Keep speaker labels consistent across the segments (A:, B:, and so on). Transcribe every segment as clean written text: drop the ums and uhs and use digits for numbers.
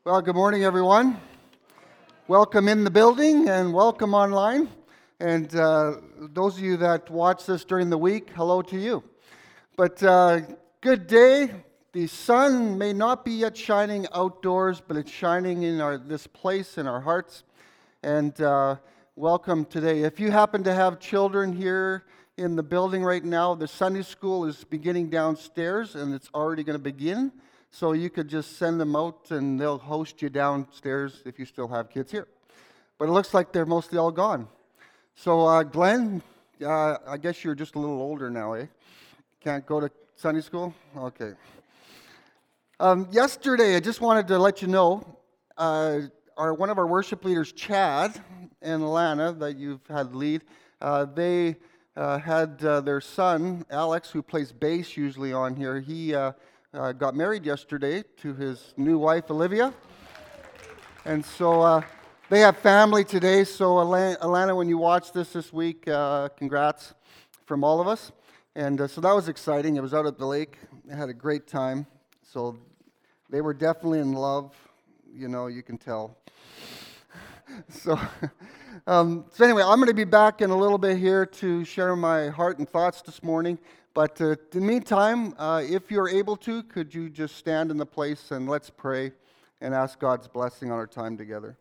A: Well, good morning, everyone. Welcome in the building and welcome online. And those of you that watch this during the week, hello to you. But good day. The sun may not be yet shining outdoors, but it's shining in this place in our hearts. And welcome today. If you happen to have children here in the building right now, the Sunday school is beginning downstairs, and it's already going to begin. So you could just send them out and they'll host you downstairs if you still have kids here. But it looks like they're mostly all gone. So Glenn, I guess you're just a little older now, eh? Can't go to Sunday school? Okay. Yesterday, I just wanted to let you know, one of our worship leaders, Chad and Alana, that you've had lead, they had their son, Alex, who plays bass usually on here. He got married yesterday to his new wife, Olivia. And so they have family today. So Alana, when you watch this week, congrats from all of us. And so that was exciting. It was out at the lake. I had a great time. So they were definitely in love. You know, you can tell. So anyway, I'm going to be back in a little bit here to share my heart and thoughts this morning. But in the meantime, if you're able to, could you just stand in the place and let's pray and ask God's blessing on our time together.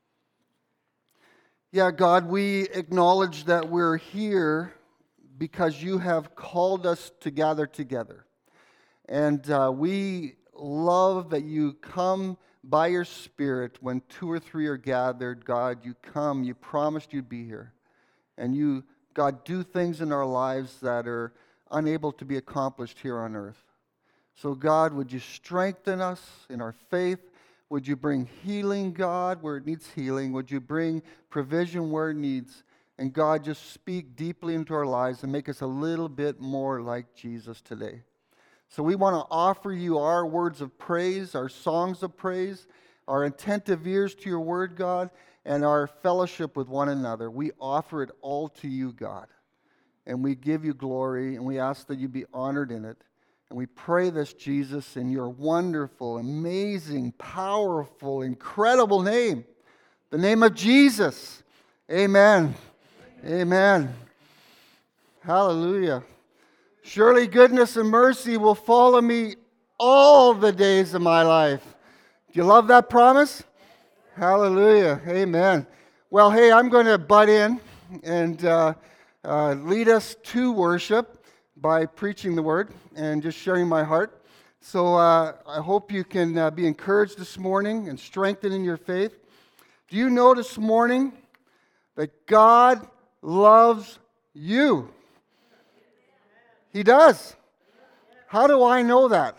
A: Yeah, God, we acknowledge that we're here because you have called us to gather together. And we love that you come by your Spirit when 2 or 3 are gathered. God, you come, you promised you'd be here. And you, God, do things in our lives that are unable to be accomplished here on earth. So God, would you strengthen us in our faith? Would you bring healing, God, where it needs healing? Would you bring provision where it needs? And God, just speak deeply into our lives and make us a little bit more like Jesus today. So we want to offer you our words of praise, our songs of praise, our attentive ears to your word, God, and our fellowship with one another. We offer it all to you, God. And we give you glory, and we ask that you be honored in it. And we pray this, Jesus, in your wonderful, amazing, powerful, incredible name, the name of Jesus. Amen. Amen. Hallelujah. Surely goodness and mercy will follow me all the days of my life. Do you love that promise? Hallelujah. Amen. Well, hey, I'm going to butt in and lead us to worship by preaching the word and just sharing my heart. So I hope you can be encouraged this morning and strengthened in your faith. Do you know this morning that God loves you? He does. How do I know that?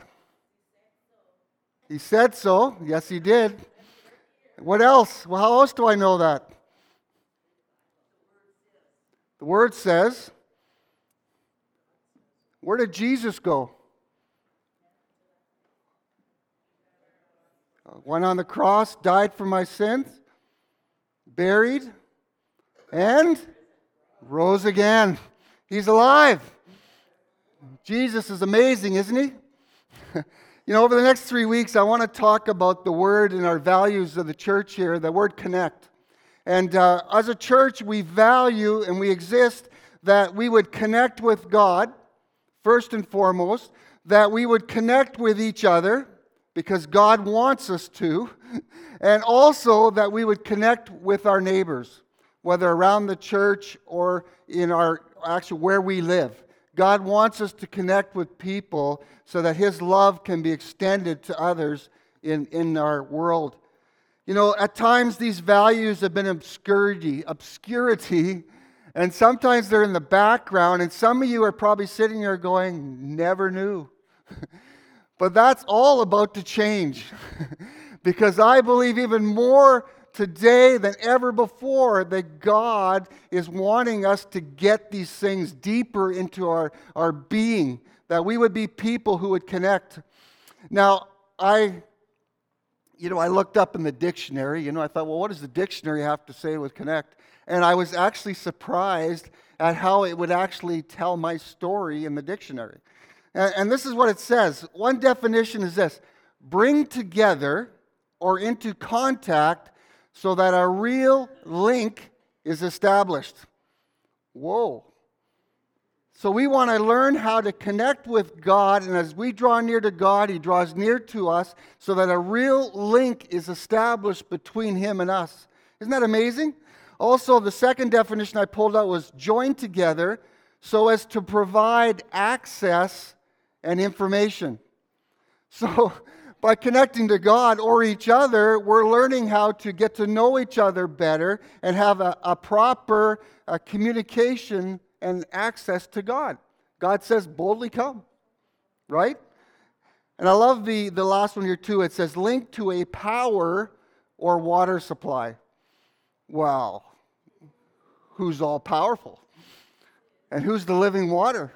A: He said so. Yes, he did. What else? Well, how else do I know that? The Word says, where did Jesus go? Went on the cross, died for my sins, buried, and rose again. He's alive. Jesus is amazing, isn't he? Over the next 3 weeks, I want to talk about the Word and our values of the church here, the word connect. And as a church, we value and we exist that we would connect with God, first and foremost, that we would connect with each other, because God wants us to, and also that we would connect with our neighbors, whether around the church or in where we live. God wants us to connect with people so that His love can be extended to others in our world. At times these values have been obscurity, and sometimes they're in the background, and some of you are probably sitting here going, never knew. But that's all about to change, because I believe even more today than ever before that God is wanting us to get these things deeper into our being, that we would be people who would connect. Now, I looked up in the dictionary, I thought, well, what does the dictionary have to say with connect? And I was actually surprised at how it would actually tell my story in the dictionary. And this is what it says. One definition is this: bring together or into contact so that a real link is established. Whoa. So we want to learn how to connect with God, and as we draw near to God, He draws near to us so that a real link is established between Him and us. Isn't that amazing? Also, the second definition I pulled out was joined together so as to provide access and information. So by connecting to God or each other, we're learning how to get to know each other better and have a proper communication and access to God. God says, boldly come, right? And I love the last one here too. It says, linked to a power or water supply. Wow. Who's all powerful? And who's the living water?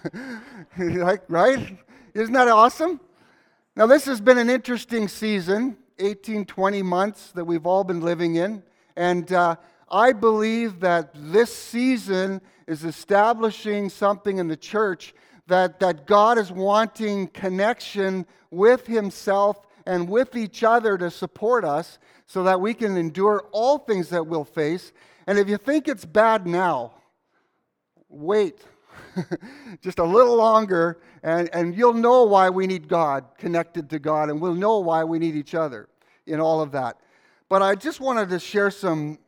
A: Right? Isn't that awesome? Now, this has been an interesting season, 18, 20 months that we've all been living in. And I believe that this season is establishing something in the church that God is wanting connection with Himself and with each other to support us so that we can endure all things that we'll face. And if you think it's bad now, wait just a little longer, and you'll know why we need God, connected to God, and we'll know why we need each other in all of that. But I just wanted to share some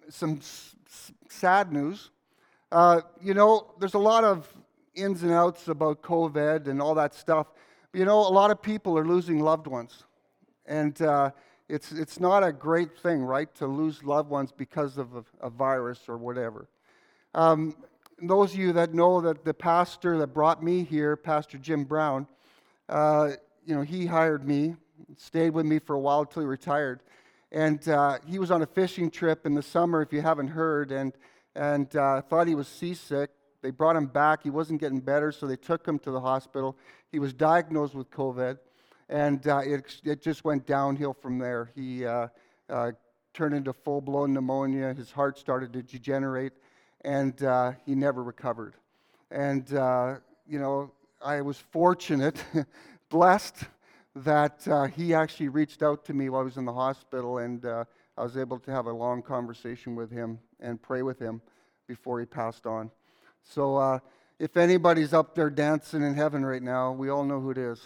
A: sad news. There's a lot of ins and outs about COVID and all that stuff. But, a lot of people are losing loved ones. And it's not a great thing, right, to lose loved ones because of a virus or whatever. Those of you that know that the pastor that brought me here, Pastor Jim Brown, he hired me, stayed with me for a while until he retired. And he was on a fishing trip in the summer, if you haven't heard, and thought he was seasick. They brought him back. He wasn't getting better, so they took him to the hospital. He was diagnosed with COVID, and it just went downhill from there. He turned into full-blown pneumonia. His heart started to degenerate, and he never recovered. And, I was fortunate, blessed, that he actually reached out to me while I was in the hospital, and I was able to have a long conversation with him and pray with him before he passed on. So if anybody's up there dancing in heaven right now, we all know who it is.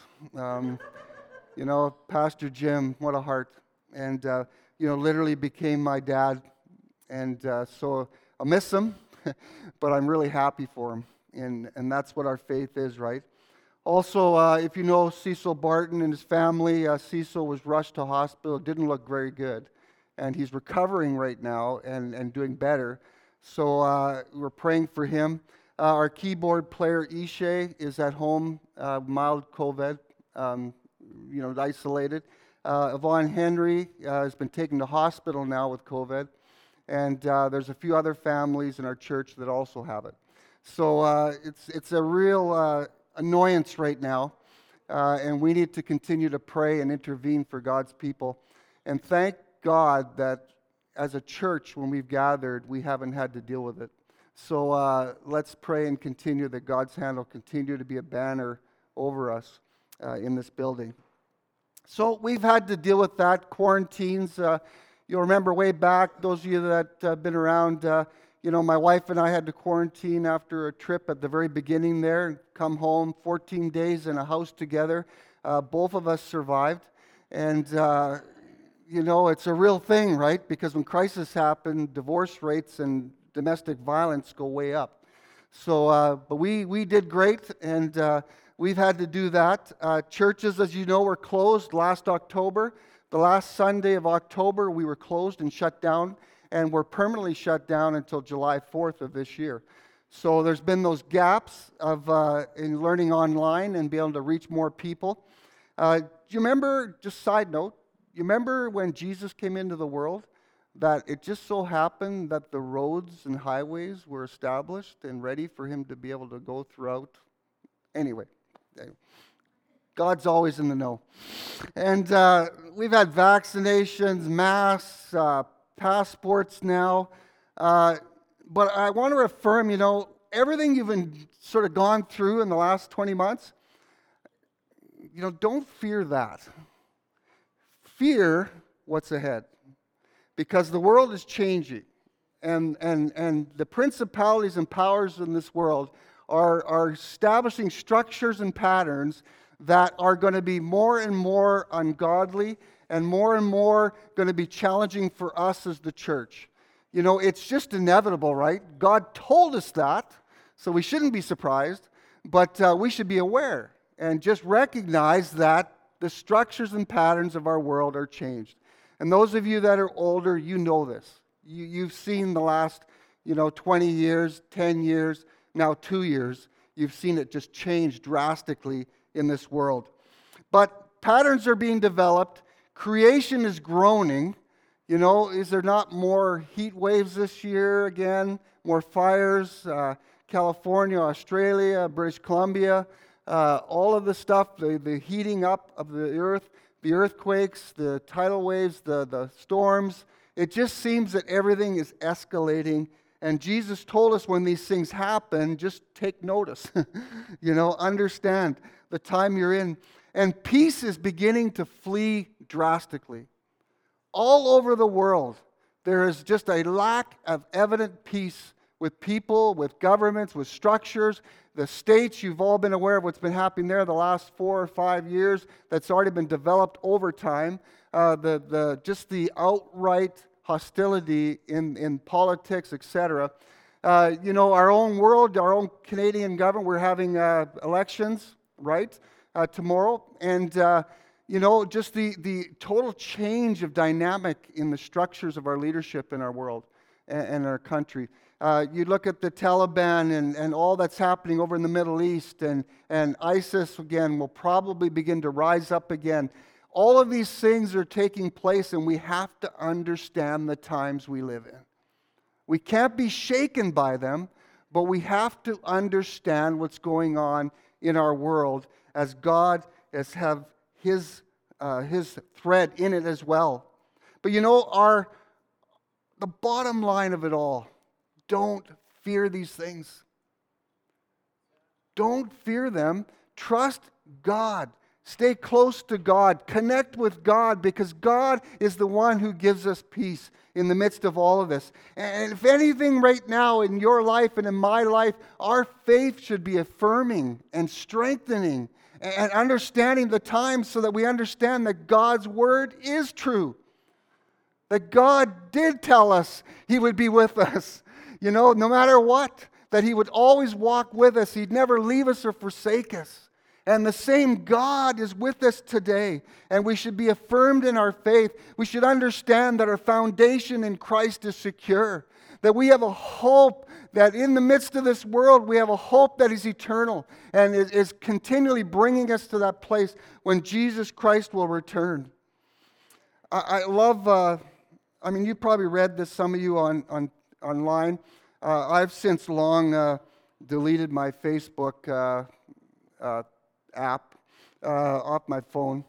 A: Pastor Jim, what a heart. And, literally became my dad. And so I'll miss him, but I'm really happy for him. And that's what our faith is, right? Also, if you know Cecil Barton and his family, Cecil was rushed to hospital. Didn't look very good. And he's recovering right now and doing better. So we're praying for him. Our keyboard player, Ishe, is at home, mild COVID, isolated. Yvonne Henry has been taken to hospital now with COVID. And there's a few other families in our church that also have it. So it's a real annoyance right now, and we need to continue to pray and intervene for God's people. And thank God that as a church, when we've gathered, we haven't had to deal with it. So let's pray and continue that God's hand will continue to be a banner over us in this building. So we've had to deal with that, quarantines. You'll remember way back, those of you that have been around, my wife and I had to quarantine after a trip at the very beginning there and come home 14 days in a house together. Both of us survived. And, it's a real thing, right? Because when crisis happen, divorce rates and domestic violence go way up. So, but we did great, and we've had to do that. Churches, as you know, were closed last October. The last Sunday of October, we were closed and shut down. And we're permanently shut down until July 4th of this year. So there's been those gaps of in learning online and being able to reach more people. Do you remember, just side note, you remember when Jesus came into the world, that it just so happened that the roads and highways were established and ready for him to be able to go throughout? Anyway, God's always in the know. And we've had vaccinations, masks, passports now, but I want to affirm, everything you've been sort of gone through in the last 20 months, don't fear that. Fear what's ahead. Because the world is changing. And the principalities and powers in this world are establishing structures and patterns that are going to be more and more ungodly and more going to be challenging for us as the church. You know, it's just inevitable, right? God told us that, so we shouldn't be surprised, but we should be aware and just recognize that the structures and patterns of our world are changed. And those of you that are older, you know this. You've seen the last, 20 years, 10 years, now 2 years. You've seen it just change drastically in this world. But patterns are being developed. Creation is groaning. Is there not more heat waves this year again? More fires? California, Australia, British Columbia, all of the stuff, the heating up of the earth, the earthquakes, the tidal waves, the storms. It just seems that everything is escalating. And Jesus told us when these things happen, just take notice. Understand the time you're in. And peace is beginning to flee drastically. All over the world, there is just a lack of evident peace with people, with governments, with structures. The states, you've all been aware of what's been happening there the last 4 or 5 years. That's already been developed over time. Just the outright hostility in politics, etc. Our own world, our own Canadian government, we're having elections, right, tomorrow. And, just the total change of dynamic in the structures of our leadership in our world and our country. You look at the Taliban and all that's happening over in the Middle East, and ISIS, again, will probably begin to rise up again. All of these things are taking place, and we have to understand the times we live in. We can't be shaken by them, but we have to understand what's going on in our world as God have His thread in it as well. But the bottom line of it all, don't fear these things. Don't fear them. Trust God. Stay close to God. Connect with God, because God is the one who gives us peace in the midst of all of this. And if anything right now in your life and in my life, our faith should be affirming and strengthening and understanding the times, so that we understand that God's word is true. That God did tell us He would be with us, no matter what. That He would always walk with us. He'd never leave us or forsake us. And the same God is with us today. And we should be affirmed in our faith. We should understand that our foundation in Christ is secure. That we have a hope that in the midst of this world, we have a hope that is eternal and is continually bringing us to that place when Jesus Christ will return. I love, you probably read this, some of you online. I've since long deleted my Facebook app off my phone.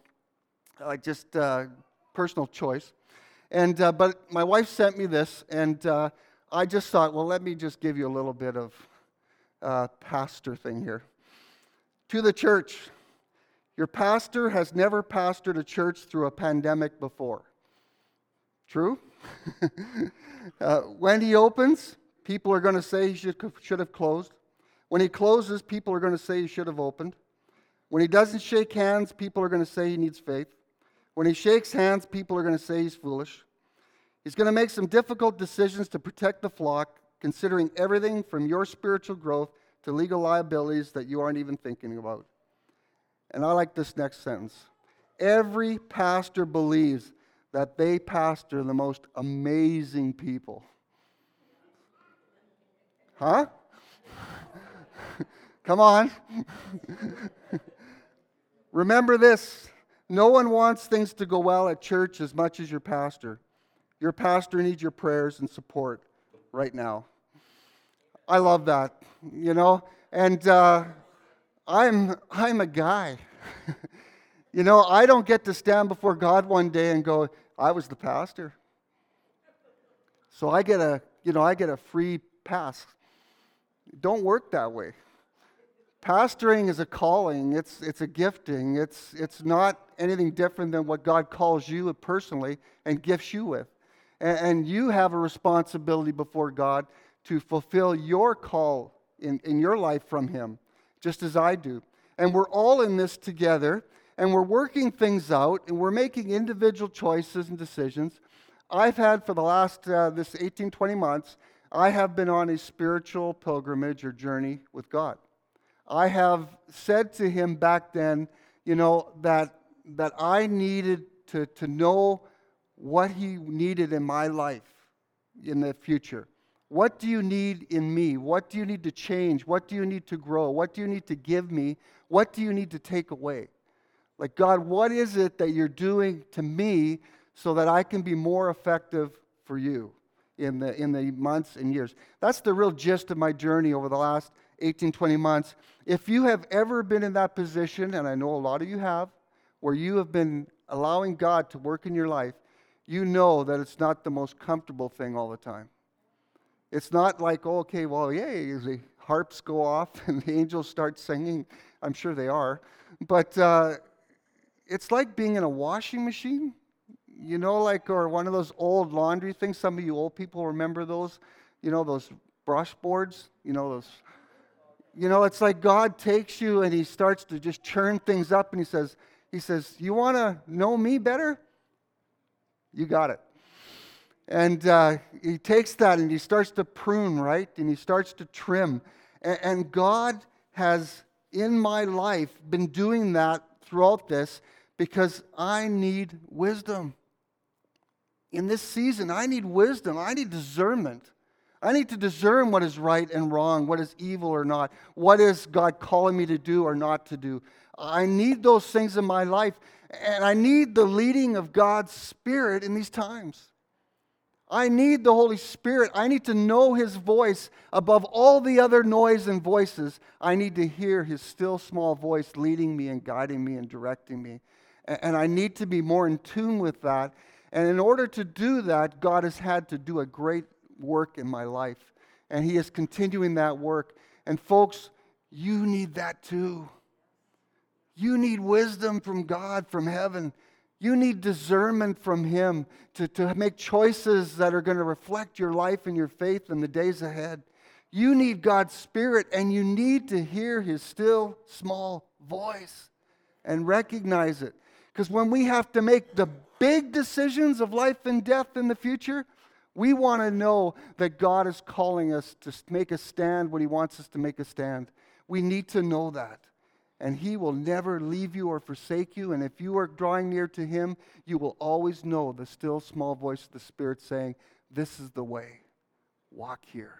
A: Personal choice. And but my wife sent me this, and I just thought, well, let me just give you a little bit of pastor thing here. To the church, your pastor has never pastored a church through a pandemic before. True? When he opens, people are going to say he should have closed. When he closes, people are going to say he should have opened. When he doesn't shake hands, people are going to say he needs faith. When he shakes hands, people are going to say he's foolish. He's going to make some difficult decisions to protect the flock, considering everything from your spiritual growth to legal liabilities that you aren't even thinking about. And I like this next sentence. Every pastor believes that they pastor the most amazing people. Huh? Come on. Remember this. No one wants things to go well at church as much as your pastor. Your pastor needs your prayers and support right now. I love that, and I'm a guy. I don't get to stand before God one day and go, I was the pastor. So I get a free pass. Don't work that way. Pastoring is a calling. It's a gifting. It's not anything different than what God calls you personally and gifts you with. And you have a responsibility before God to fulfill your call in your life from Him, just as I do. And we're all in this together, and we're working things out, and we're making individual choices and decisions. I've had for the last, this 18, 20 months, I have been on a spiritual pilgrimage or journey with God. I have said to Him back then, that I needed to know what He needed in my life in the future. What do you need in me? What do you need to change? What do you need to grow? What do you need to give me? What do you need to take away? Like, God, what is it that you're doing to me so that I can be more effective for you in the months and years? That's the real gist of my journey over the last 18, 20 months. If you have ever been in that position, and I know a lot of you have, where you have been allowing God to work in your life, you know that it's not the most comfortable thing all the time. It's not like, oh, okay, well, yay, the harps go off and the angels start singing. I'm sure they are. But it's like being in a washing machine, or one of those old laundry things. Some of you old people remember those, those brush boards, it's like God takes you and He starts to just churn things up, and He says, you want to know me better? You got it. And He takes that and He starts to prune, right? And He starts to trim. And God has, in my life, been doing that throughout this because I need wisdom. In this season, I need wisdom. I need discernment. I need to discern what is right and wrong, what is evil or not, what is God calling me to do or not to do. I need those things in my life, and I need the leading of God's Spirit in these times. I need the Holy Spirit. I need to know His voice above all the other noise and voices. I need to hear His still small voice leading me and guiding me and directing me. And I need to be more in tune with that. And in order to do that, God has had to do a great work in my life. And He is continuing that work. And folks, you need that too. You need wisdom from God, from heaven. You need discernment from Him to make choices that are going to reflect your life and your faith in the days ahead. You need God's Spirit, and you need to hear His still, small voice and recognize it. Because when we have to make the big decisions of life and death in the future, we want to know that God is calling us to make a stand when He wants us to make a stand. We need to know that. And He will never leave you or forsake you. And if you are drawing near to Him, you will always know the still small voice of the Spirit saying, this is the way. Walk here.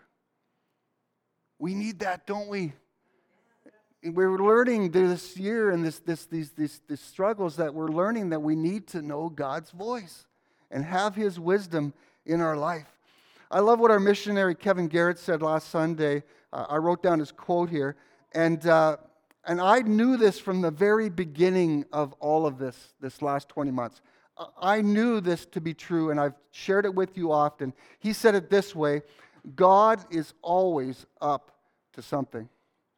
A: We need that, don't we? We're learning this year and these struggles that we're learning that we need to know God's voice and have His wisdom in our life. I love what our missionary Kevin Garrett said last Sunday. I wrote down his quote here. And I knew this from the very beginning of all of this last 20 months. I knew this to be true, and I've shared it with you often. He said it this way: God is always up to something.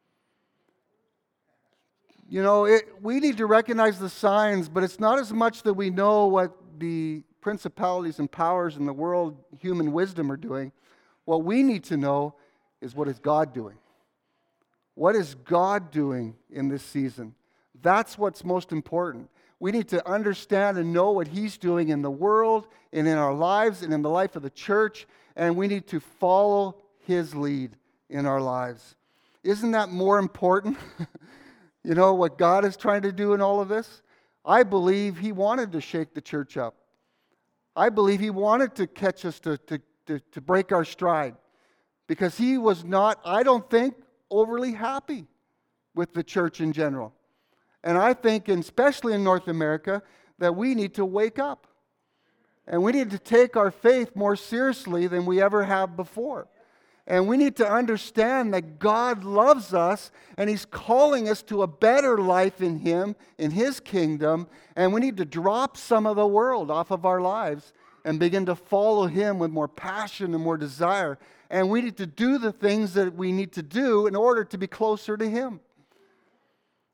A: We need to recognize the signs, but it's not as much that we know what the principalities and powers in the world, human wisdom, are doing. What we need to know is, what is God doing? What is God doing in this season? That's what's most important. We need to understand and know what He's doing in the world and in our lives and in the life of the church, and we need to follow His lead in our lives. Isn't that more important? What God is trying to do in all of this? I believe He wanted to shake the church up. I believe He wanted to catch us to break our stride, because He was not, I don't think, overly happy with the church in general. And I think, and especially in North America, that we need to wake up. And we need to take our faith more seriously than we ever have before. And we need to understand that God loves us, and He's calling us to a better life in Him, in His kingdom. And we need to drop some of the world off of our lives and begin to follow Him with more passion and more desire. And we need to do the things that we need to do in order to be closer to Him.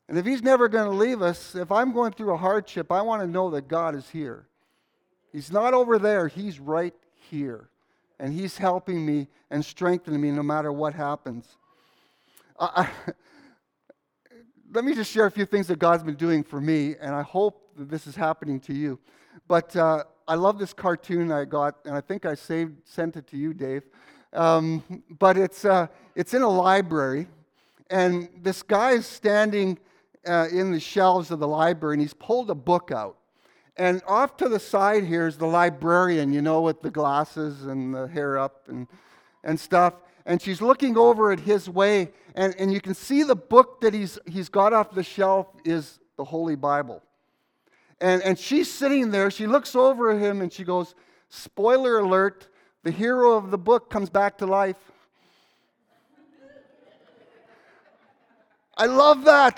A: And if He's never going to leave us, if I'm going through a hardship, I want to know that God is here. He's not over there. He's right here. And He's helping me and strengthening me no matter what happens. Let me just share a few things that God's been doing for me, and I hope that this is happening to you. But I love this cartoon I got, and I think I sent it to you, Dave. But it's in a library, and this guy is standing in the shelves of the library, and he's pulled a book out. And off to the side here is the librarian, with the glasses and the hair up and stuff. And she's looking over at his way, and you can see the book that he's got off the shelf is the Holy Bible. And she's sitting there, she looks over at him and she goes, spoiler alert, the hero of the book comes back to life. I love that.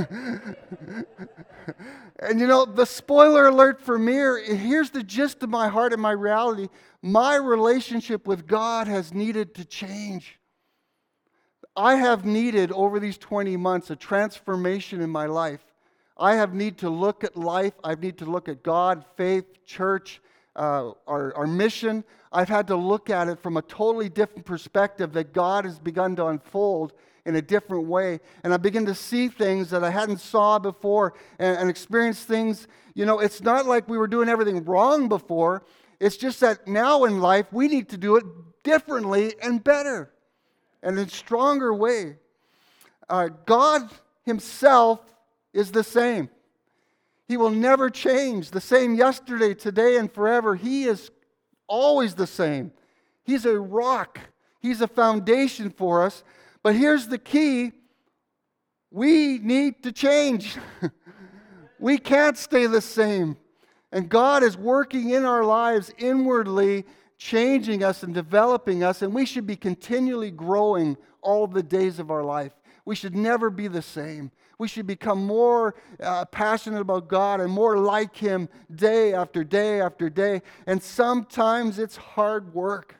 A: And the spoiler alert for me, here's the gist of my heart and my reality. My relationship with God has needed to change. I have needed, over these 20 months, a transformation in my life. I have need to look at life. I need to look at God, faith, church, our mission. I've had to look at it from a totally different perspective that God has begun to unfold in a different way. And I begin to see things that I hadn't saw before and experience things. It's not like we were doing everything wrong before. It's just that now in life, we need to do it differently and better and in a stronger way. God Himself is the same. He will never change. The same yesterday, today, and forever. He is always the same. He's a rock. He's a foundation for us. But here's the key. We need to change. We can't stay the same. And God is working in our lives inwardly, changing us and developing us. And we should be continually growing all the days of our life. We should never be the same. We should become more passionate about God and more like Him day after day after day. And sometimes it's hard work.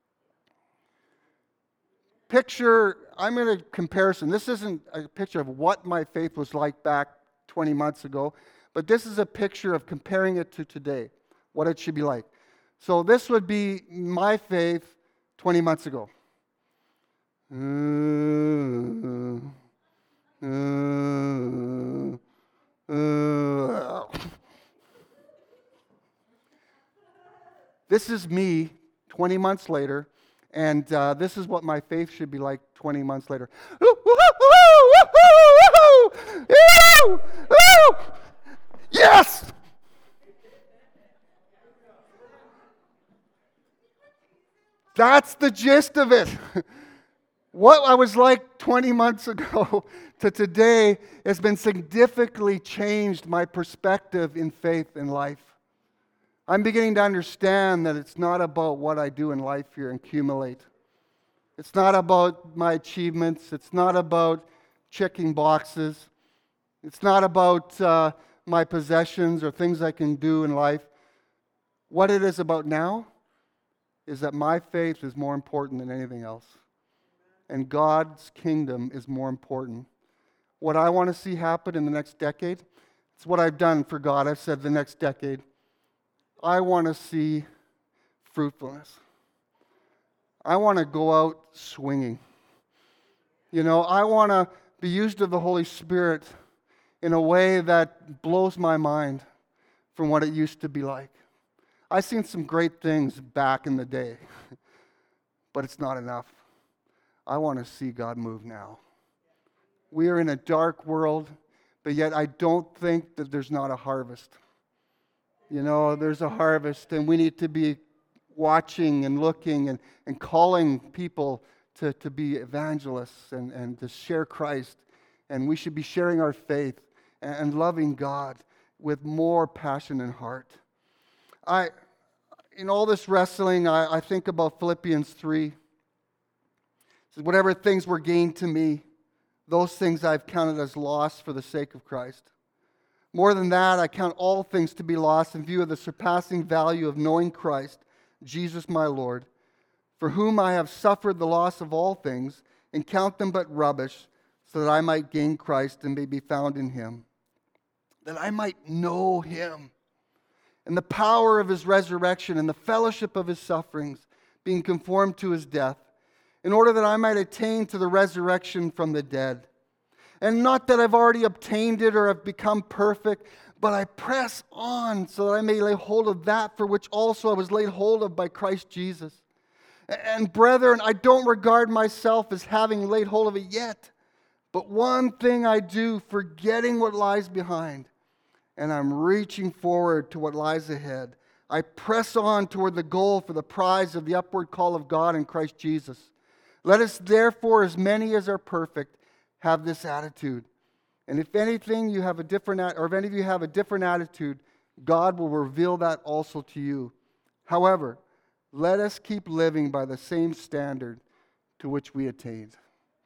A: I'm in a comparison. This isn't a picture of what my faith was like back 20 months ago, but this is a picture of comparing it to today, what it should be like. So this would be my faith 20 months ago. This is me 20 months later, and this is what my faith should be like 20 months later. Yes! That's the gist of it. What I was like 20 months ago to today has been significantly changed my perspective in faith and life. I'm beginning to understand that it's not about what I do in life here and accumulate. It's not about my achievements. It's not about checking boxes. It's not about my possessions or things I can do in life. What it is about now is that my faith is more important than anything else. And God's kingdom is more important. What I want to see happen in the next decade, it's what I've done for God. I've said the next decade. I want to see fruitfulness. I want to go out swinging. I want to be used of the Holy Spirit in a way that blows my mind from what it used to be like. I've seen some great things back in the day, but it's not enough. I want to see God move now. We are in a dark world, but yet I don't think that there's not a harvest. There's a harvest, and we need to be watching and looking and calling people to be evangelists and to share Christ. And we should be sharing our faith and loving God with more passion and heart. In all this wrestling, I think about Philippians 3. It says, whatever things were gained to me, those things I've counted as loss for the sake of Christ. More than that, I count all things to be lost in view of the surpassing value of knowing Christ, Jesus my Lord, for whom I have suffered the loss of all things, and count them but rubbish, so that I might gain Christ and may be found in him, that I might know him and the power of his resurrection and the fellowship of his sufferings, being conformed to his death, in order that I might attain to the resurrection from the dead. And not that I've already obtained it or have become perfect, but I press on so that I may lay hold of that for which also I was laid hold of by Christ Jesus. And brethren, I don't regard myself as having laid hold of it yet, but one thing I do, forgetting what lies behind, and I'm reaching forward to what lies ahead. I press on toward the goal for the prize of the upward call of God in Christ Jesus. Let us therefore, as many as are perfect, have this attitude. And if anything you have a different, or if any of you have a different attitude, God will reveal that also to you. However, let us keep living by the same standard to which we attained.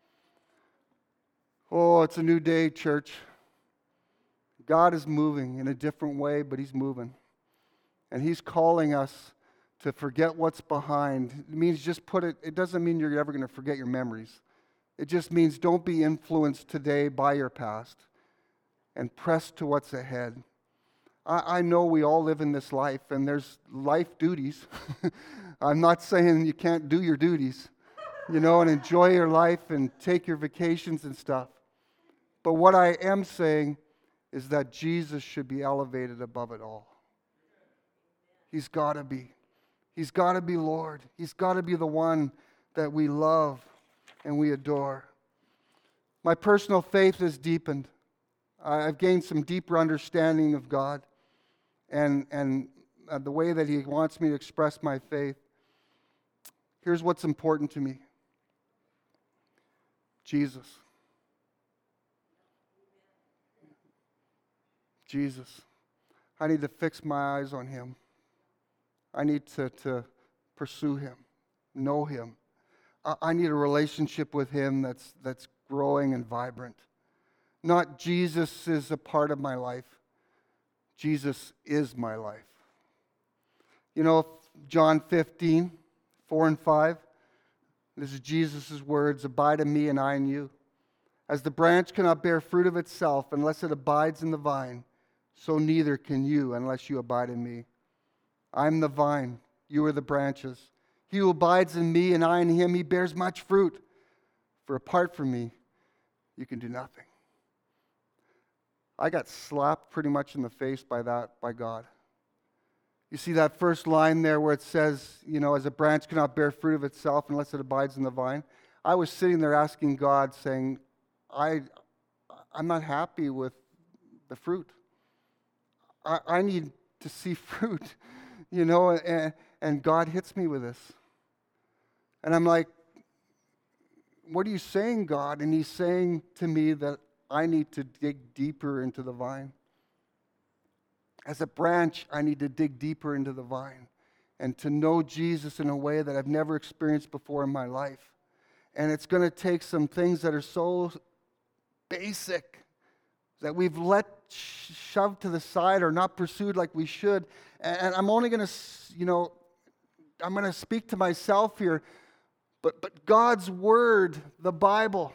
A: Oh, it's a new day, church. God is moving in a different way, but he's moving. And he's calling us to forget what's behind. It means it doesn't mean you're ever going to forget your memories. It just means don't be influenced today by your past and press to what's ahead. I know we all live in this life, and there's life duties. I'm not saying you can't do your duties, and enjoy your life and take your vacations and stuff. But what I am saying is that Jesus should be elevated above it all. He's got to be. He's got to be Lord. He's got to be the one that we love and we adore. My personal faith has deepened. I've gained some deeper understanding of God and the way that he wants me to express my faith. Here's what's important to me. Jesus. Jesus. I need to fix my eyes on him. I need to pursue him, know him. I need a relationship with him that's growing and vibrant. Not Jesus is a part of my life. Jesus is my life. John 15, 4 and 5. This is Jesus' words, abide in me and I in you. As the branch cannot bear fruit of itself unless it abides in the vine, so neither can you unless you abide in me. I'm the vine, you are the branches. He who abides in me and I in him, he bears much fruit. For apart from me, you can do nothing. I got slapped pretty much in the face by God. You see that first line there where it says, as a branch cannot bear fruit of itself unless it abides in the vine. I was sitting there asking God, saying, I'm not happy with the fruit. I need to see fruit, and God hits me with this. And I'm like, what are you saying, God? And he's saying to me that I need to dig deeper into the vine. As a branch, I need to dig deeper into the vine and to know Jesus in a way that I've never experienced before in my life. And it's going to take some things that are so basic that we've shoved to the side or not pursued like we should. And I'm only going to, I'm going to speak to myself here, but God's Word, the Bible,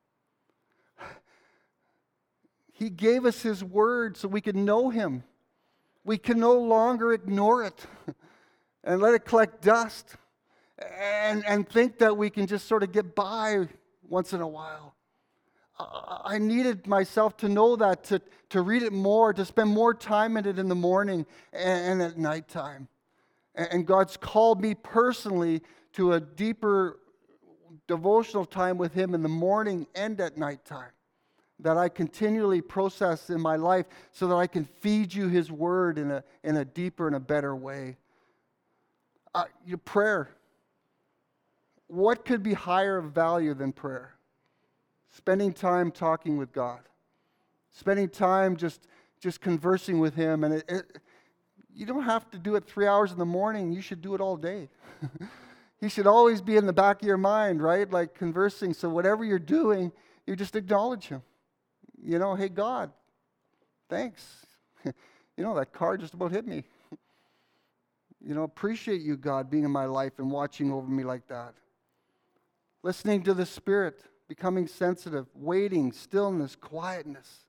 A: he gave us his Word so we could know him. We can no longer ignore it and let it collect dust and think that we can just sort of get by once in a while. I needed myself to know that, to read it more, to spend more time in it in the morning and at nighttime. And God's called me personally to a deeper devotional time with him in the morning and at nighttime that I continually process in my life so that I can feed you his word in a deeper and a better way. Your prayer. What could be higher of value than prayer? Spending time talking with God. Spending time just conversing with him. And you don't have to do it 3 hours in the morning. You should do it all day. He should always be in the back of your mind, right? Like conversing. So whatever you're doing, you just acknowledge him. Hey, God, thanks. That car just about hit me. Appreciate you, God, being in my life and watching over me like that. Listening to the Spirit. becoming sensitive, waiting, stillness, quietness.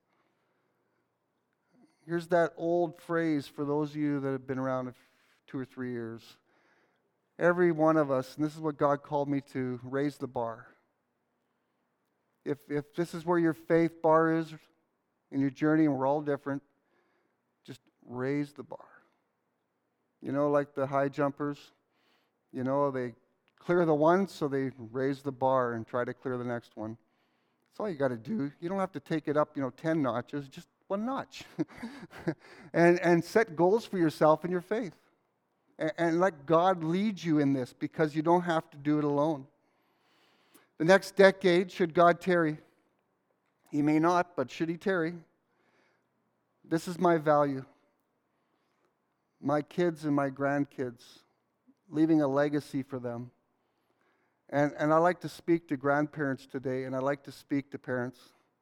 A: Here's that old phrase for those of you that have been around 2 or 3 years. Every one of us, and this is what God called me to, raise the bar. If this is where your faith bar is in your journey, and we're all different, just raise the bar. You know, like the high jumpers, you know, they clear the one, so they raise the bar and try to clear the next one. That's all you got to do. You don't have to take it up, 10 notches, just one notch. and set goals for yourself in your faith. And let God lead you in this, because you don't have to do it alone. The next decade, should God tarry, He may not, but should He tarry, this is my value. My kids and my grandkids, leaving a legacy for them. And I like to speak to grandparents today, and I like to speak to parents.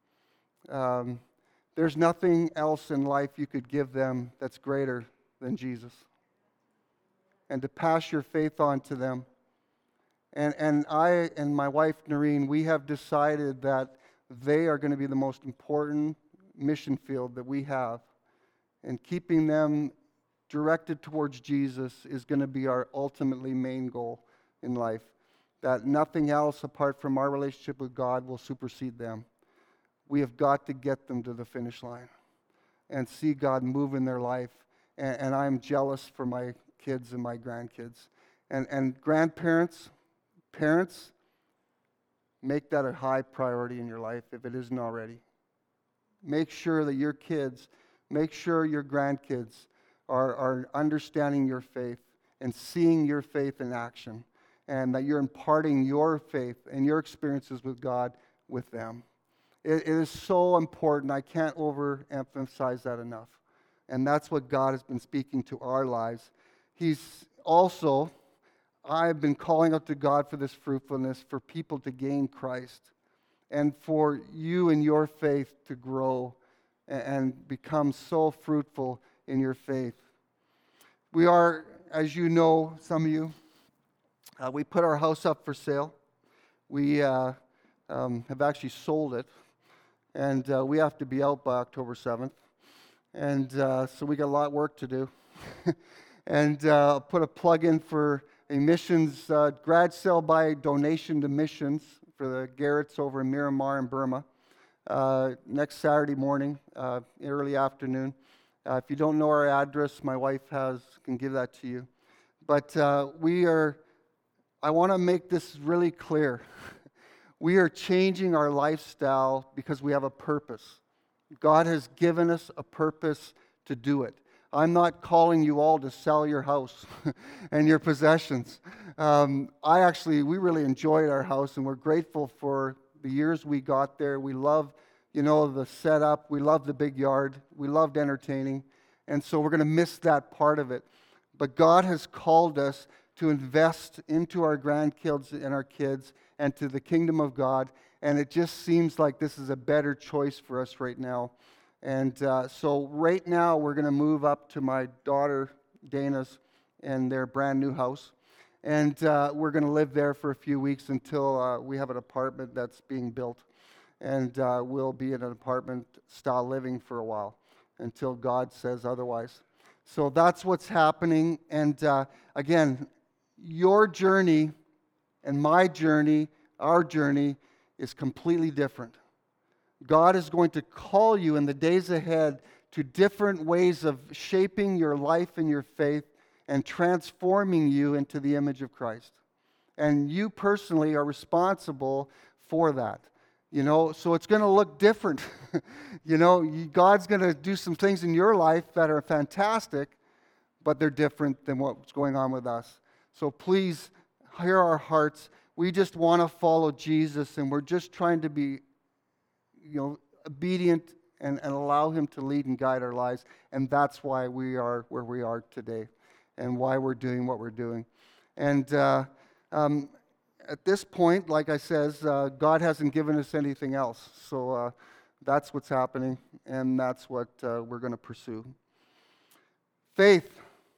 A: There's nothing else in life you could give them that's greater than Jesus. And to pass your faith on to them. And I and my wife, Noreen, we have decided that they are going to be the most important mission field that we have. And keeping them directed towards Jesus is going to be our ultimately main goal in life. That nothing else apart from our relationship with God will supersede them. We have got to get them to the finish line and see God move in their life. And I'm jealous for my kids and my grandkids. And grandparents, parents, make that a high priority in your life if it isn't already. Make sure that your kids, make sure your grandkids are understanding your faith and seeing your faith in action, and that you're imparting your faith and your experiences with God with them. It is so important. I can't overemphasize that enough. And that's what God has been speaking to our lives. He's also, I've been calling out to God for this fruitfulness, for people to gain Christ, and for you and your faith to grow and become so fruitful in your faith. We are, as you know, some of you, we put our house up for sale. We have actually sold it, and we have to be out by October 7th. And so we got a lot of work to do. And put a plug in for a missions grad sale by donation to missions for the Garretts over in Myanmar and Burma next Saturday morning, early afternoon. If you don't know our address, my wife can give that to you. But I want to make this really clear. We are changing our lifestyle because we have a purpose. God has given us a purpose to do it. I'm not calling you all to sell your house and your possessions. We really enjoyed our house, and we're grateful for the years we got there. We love, the setup. We love the big yard. We loved entertaining. And so we're going to miss that part of it. But God has called us to invest into our grandkids and our kids and to the kingdom of God. And it just seems like this is a better choice for us right now. And so right now we're going to move up to my daughter Dana's and their brand new house. And we're going to live there for a few weeks until we have an apartment that's being built. And we'll be in an apartment-style living for a while until God says otherwise. So that's what's happening. And again, your journey and my journey, our journey, is completely different. God is going to call you in the days ahead to different ways of shaping your life and your faith and transforming you into the image of Christ. And you personally are responsible for that. So it's going to look different. God's going to do some things in your life that are fantastic, but they're different than what's going on with us. So please hear our hearts. We just want to follow Jesus, and we're just trying to be obedient and allow Him to lead and guide our lives. And that's why we are where we are today and why we're doing what we're doing. And at this point, like I says, God hasn't given us anything else. So that's what's happening, and that's what we're going to pursue. Faith.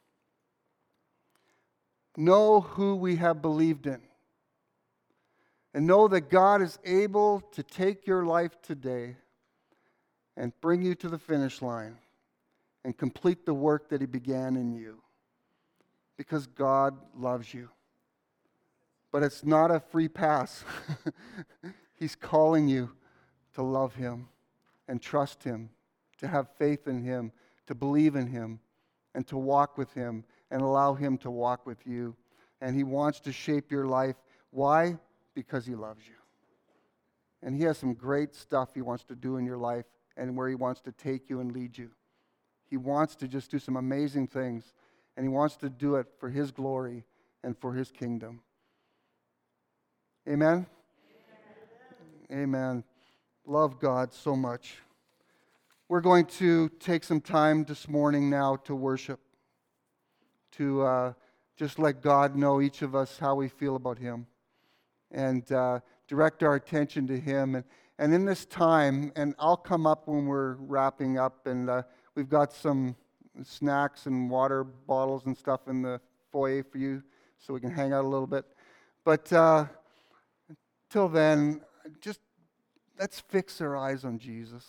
A: Know who we have believed in. And know that God is able to take your life today and bring you to the finish line and complete the work that He began in you. Because God loves you. But it's not a free pass. He's calling you to love Him and trust Him, to have faith in Him, to believe in Him, and to walk with Him and allow Him to walk with you. And He wants to shape your life. Why? Because He loves you. And He has some great stuff He wants to do in your life and where He wants to take you and lead you. He wants to just do some amazing things, and He wants to do it for His glory and for His kingdom. Amen? Amen. Love God so much. We're going to take some time this morning now to worship, to just let God know, each of us, how we feel about Him, and direct our attention to Him. And in this time, and I'll come up when we're wrapping up, and we've got some snacks and water bottles and stuff in the foyer for you so we can hang out a little bit. But till then, just let's fix our eyes on Jesus.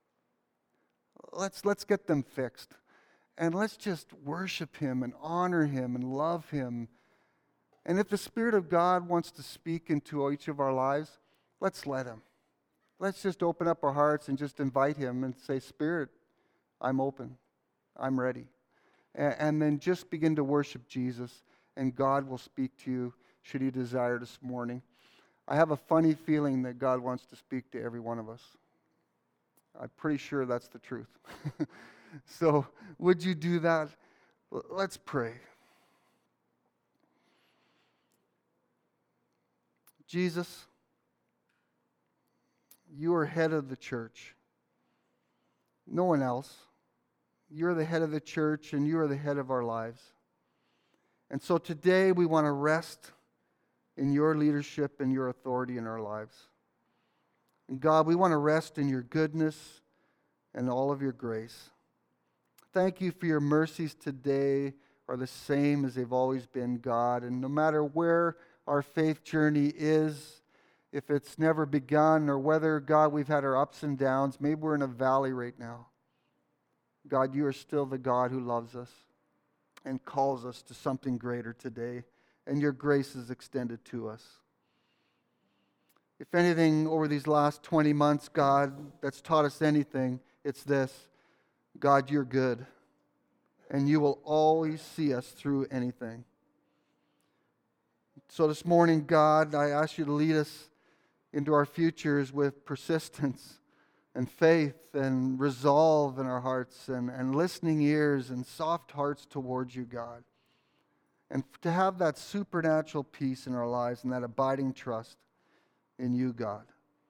A: Let's get them fixed. And let's just worship Him and honor Him and love Him. And if the Spirit of God wants to speak into each of our lives, let's let Him. Let's just open up our hearts and just invite Him and say, Spirit, I'm open. I'm ready. And then just begin to worship Jesus, and God will speak to you should He desire this morning. I have a funny feeling that God wants to speak to every one of us. I'm pretty sure that's the truth. So would you do that? Let's pray. Jesus, you are head of the church. No one else. You're the head of the church, and you are the head of our lives. And so today we want to rest in your leadership and your authority in our lives. And God, we want to rest in your goodness and all of your grace. Thank you for your mercies today are the same as they've always been, God. And no matter where our faith journey is, if it's never begun, or whether, God, we've had our ups and downs, maybe we're in a valley right now. God, you are still the God who loves us and calls us to something greater today, and your grace is extended to us. If anything over these last 20 months, God, that's taught us anything, it's this: God, you're good, and you will always see us through anything. So this morning, God, I ask you to lead us into our futures with persistence and faith and resolve in our hearts, and listening ears and soft hearts towards you, God. And to have that supernatural peace in our lives and that abiding trust in you, God.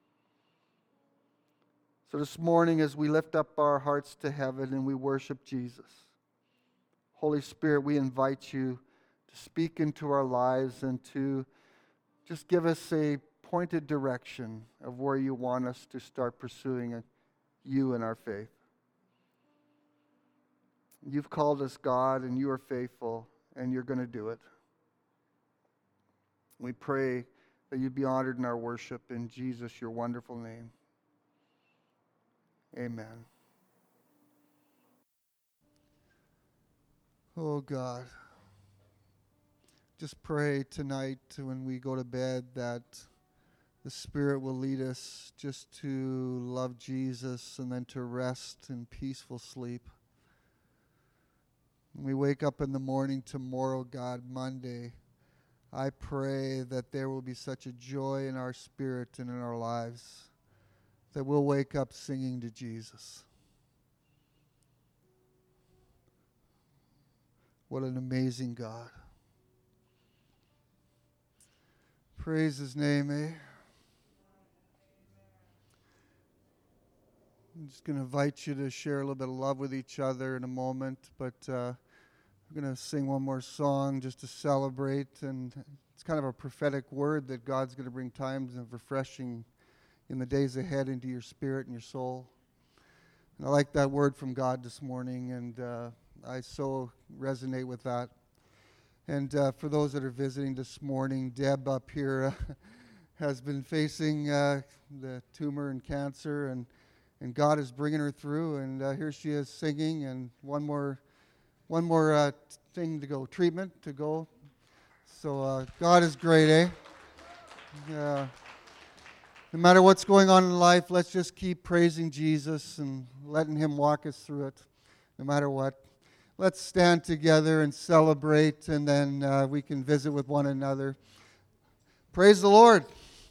A: So this morning, as we lift up our hearts to heaven and we worship Jesus, Holy Spirit, we invite you to speak into our lives and to just give us a pointed direction of where you want us to start pursuing you in our faith. You've called us, God, and you are faithful, and you're going to do it. We pray that you be honored in our worship in Jesus, your wonderful name. Amen. Oh, God. Just pray tonight when we go to bed that the Spirit will lead us just to love Jesus and then to rest in peaceful sleep. When we wake up in the morning tomorrow, God, Monday, I pray that there will be such a joy in our spirit and in our lives that we'll wake up singing to Jesus. What an amazing God. Praise His name, eh? I'm just going to invite you to share a little bit of love with each other in a moment, but we're going to sing one more song just to celebrate, and it's kind of a prophetic word that God's going to bring times of refreshing in the days ahead into your spirit and your soul. And I like that word from God this morning, and I so resonate with that. And for those that are visiting this morning, Deb up here has been facing the tumor and cancer, and God is bringing her through. And here she is singing, and one more thing to go, treatment to go. So God is great, eh? Yeah. No matter what's going on in life, let's just keep praising Jesus and letting Him walk us through it, no matter what. Let's stand together and celebrate, and then we can visit with one another. Praise the Lord.